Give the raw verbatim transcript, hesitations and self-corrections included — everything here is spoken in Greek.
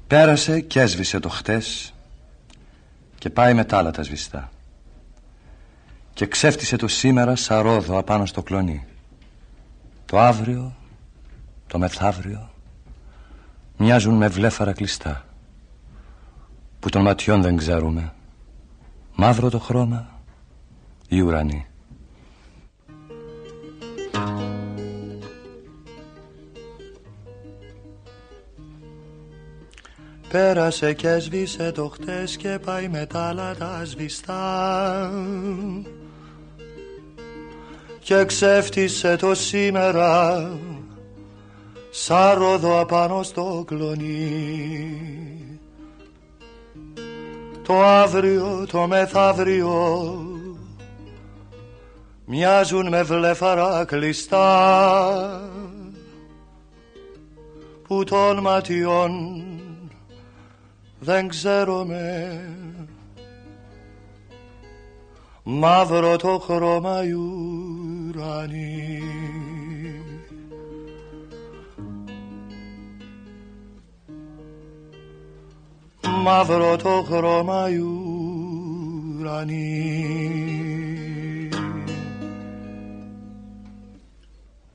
Πέρασε και έσβησε το χτες και πάει με τ' άλλα τα σβηστά και ξέφτισε το σήμερα σαν ρόδο απάνω στο κλονί. Το αύριο, το μεθαύριο μοιάζουν με βλέφαρα κλειστά που των ματιών δεν ξέρουμε. Μαύρο το χρώμα, οι ουρανοί. Πέρασε και έσβησε το χτες και πάει με τ' άλλα τα σβηστά και ξέφτισε το σήμερα σαν ρόδο απάνω στο κλονί. Το αύριο, το μεθαύριο μοιάζουν με βλέφαρα κλειστά που των ματιών δεν ξέρομαι. Μαύρο το χρώμα οι ουρανοί. Μαύρο το χρώμα οι ουρανοί.